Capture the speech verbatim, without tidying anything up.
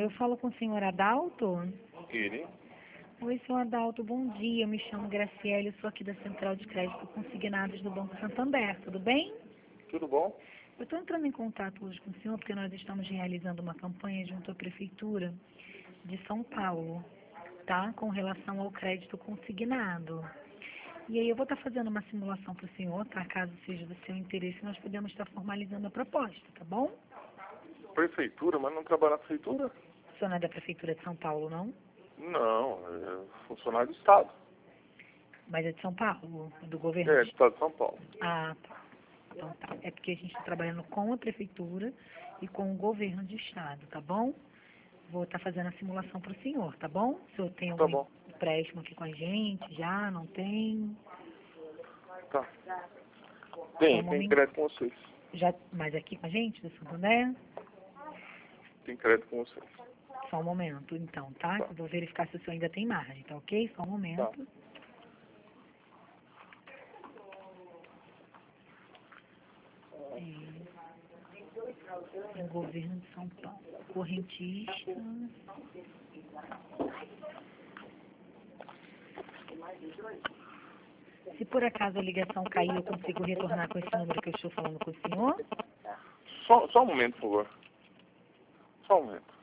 eu falo com o senhor Adalto. Ele? Oi, senhor Adalto, bom dia. Eu me chamo Graciele, eu sou aqui da Central de Crédito Consignados do Banco Santander, tudo bem? Tudo bom? Eu estou entrando em contato hoje com o senhor porque nós estamos realizando uma campanha junto à Prefeitura de São Paulo, tá? Com relação ao crédito consignado. E aí eu vou estar fazendo uma simulação para o senhor, tá? Caso seja do seu interesse, nós podemos estar formalizando a proposta, tá bom? Prefeitura, mas não trabalha na prefeitura? O senhor não é da Prefeitura de São Paulo, não? Não, é funcionário do Estado. Mas é de São Paulo, do governo? É, do Estado de São Paulo. Ah, tá. Então tá. É porque a gente está trabalhando com a Prefeitura e com o governo de Estado, tá bom? Vou estar fazendo a simulação para o senhor, tá bom? O senhor tem Tá algum bom. empréstimo aqui com a gente? Já? Não tem? Tá. Só Tem, um tem momento. crédito com vocês. Já, mas aqui com a gente, do Santander? Tem crédito com vocês. Só um momento, então, tá? Tá. Eu vou verificar se o senhor ainda tem margem, tá ok? Só um Tá. momento. É, o governo de São Paulo. Correntista. Se por acaso a ligação cair, eu consigo retornar com esse número que eu estou falando com o senhor? Só, só um momento, por favor. Só um momento.